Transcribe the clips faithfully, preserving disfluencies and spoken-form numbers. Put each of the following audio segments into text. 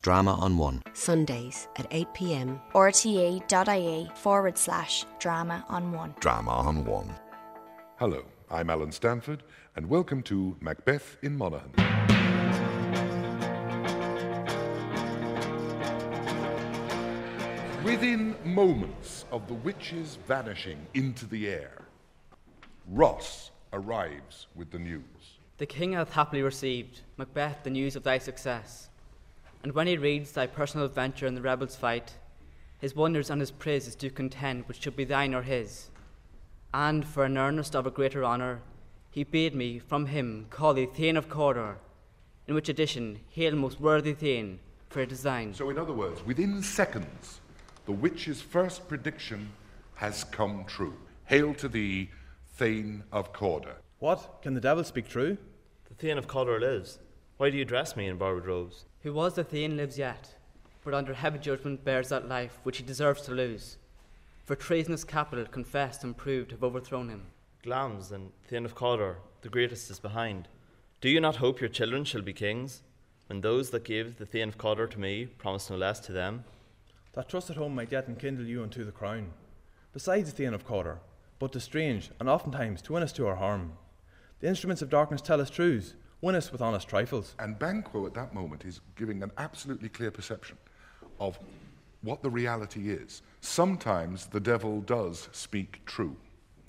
Drama on One. Sundays at eight p.m. R T E dot I E forward slash drama on one. Drama on One. Hello, I'm Alan Stanford, and welcome to Macbeth in Monaghan. Within moments of the witches vanishing into the air, Ross arrives with the news. The king hath happily received, Macbeth, the news of thy success. And when he reads thy personal adventure in the rebels' fight, his wonders and his praises do contend which should be thine or his. And for an earnest of a greater honour, he bade me from him call thee Thane of Cawdor, in which addition, hail most worthy Thane, for it is thine. So in other words, within seconds, the witch's first prediction has come true. Hail to thee, Thane of Cawdor. What? Can the devil speak true? The Thane of Cawdor lives. Why do you dress me in borrowed robes? Who was the Thane lives yet, but under heavy judgment bears that life which he deserves to lose. For treasonous capital confessed and proved have overthrown him. Glamis and Thane of Cawdor, the greatest is behind. Do you not hope your children shall be kings, when those that give the Thane of Cawdor to me promise no less to them? That trust at home might yet enkindle you unto the crown. Besides the Thane of Cawdor, but the strange, and oftentimes to win us to our harm. The instruments of darkness tell us truths, win us with honest trifles. And Banquo at that moment is giving an absolutely clear perception of what the reality is. Sometimes the devil does speak true.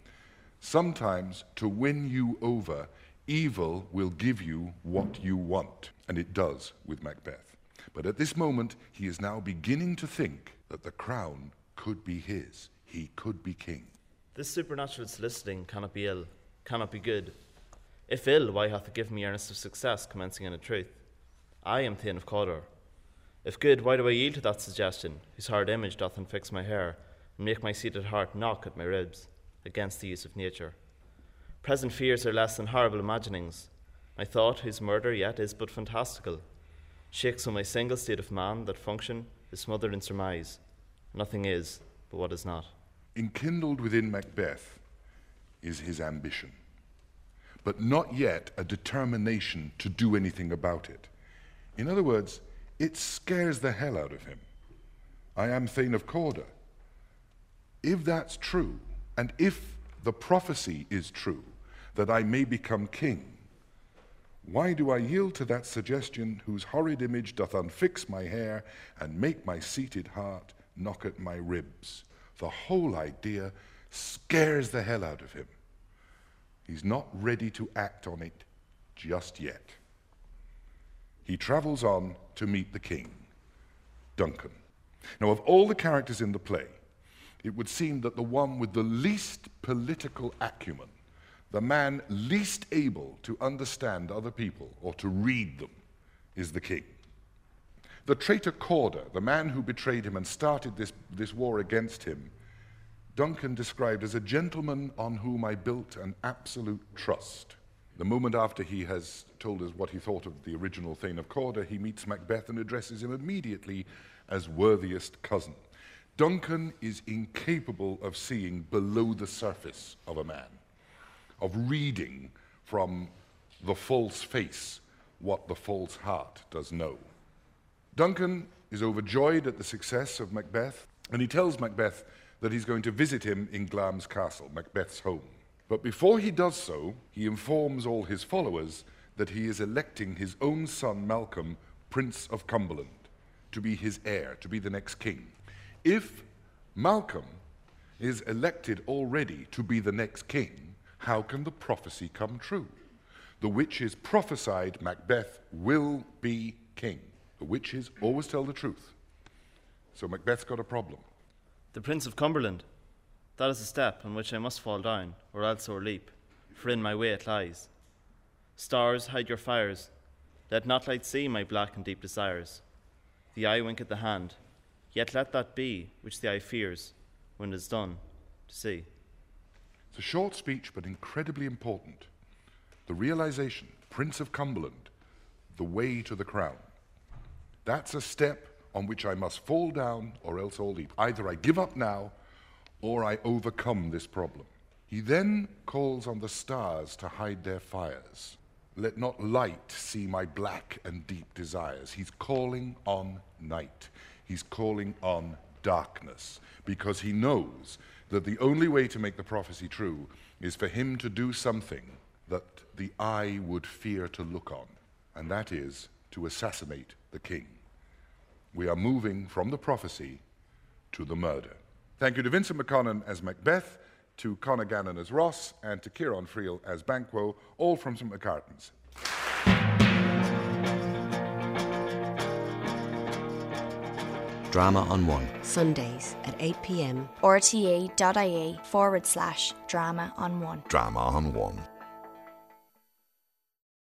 Sometimes to win you over, evil will give you what you want. And it does with Macbeth. But at this moment, he is now beginning to think that the crown could be his. He could be king. This supernatural soliciting cannot be ill, cannot be good. If ill, why hath it given me earnest of success, commencing in a truth? I am Thane of Cawdor. If good, why do I yield to that suggestion, whose hard image doth unfix my hair, and make my seated heart knock at my ribs, against the use of nature? Present fears are less than horrible imaginings. My thought, whose murder yet is but fantastical, shakes on my single state of man, that function is smothered in surmise. Nothing is, but what is not. Enkindled within Macbeth is his ambition, but not yet a determination to do anything about it. In other words, it scares the hell out of him. I am Thane of Cawdor. If that's true, and if the prophecy is true, that I may become king, why do I yield to that suggestion whose horrid image doth unfix my hair and make my seated heart knock at my ribs? The whole idea scares the hell out of him. He's not ready to act on it just yet. He travels on to meet the king, Duncan. Now, of all the characters in the play, it would seem that the one with the least political acumen, the man least able to understand other people or to read them, is the king. The traitor Cawdor, the man who betrayed him and started this, this war against him, Duncan described as a gentleman on whom I built an absolute trust. The moment after he has told us what he thought of the original Thane of Cawdor, he meets Macbeth and addresses him immediately as worthiest cousin. Duncan is incapable of seeing below the surface of a man, of reading from the false face what the false heart does know. Duncan is overjoyed at the success of Macbeth, and he tells Macbeth that he's going to visit him in Glamis Castle, Macbeth's home. But before he does so, he informs all his followers that he is electing his own son, Malcolm, Prince of Cumberland, to be his heir, to be the next king. If Malcolm is elected already to be the next king, how can the prophecy come true? The witches prophesied Macbeth will be king. The witches always tell the truth. So Macbeth's got a problem. The Prince of Cumberland, that is a step on which I must fall down, or else o'erleap, for in my way it lies. Stars, hide your fires, let not light see my black and deep desires. The eye winketh the hand, yet let that be which the eye fears, when it is done, to see. It's a short speech, but incredibly important. The realization, Prince of Cumberland, the way to the crown. That's a step on which I must fall down or else I'll leap. Either I give up now or I overcome this problem. He then calls on the stars to hide their fires. Let not light see my black and deep desires. He's calling on night. He's calling on darkness, because he knows that the only way to make the prophecy true is for him to do something that the eye would fear to look on, and that is to assassinate the king. We are moving from the prophecy to the murder. Thank you to Vincent McConnon as Macbeth, to Conor Gannon as Ross, and to Kieran Friel as Banquo, all from Saint McCartans. Drama on One. Sundays at eight p m. R T E dot I E forward slash drama on one. Drama on One.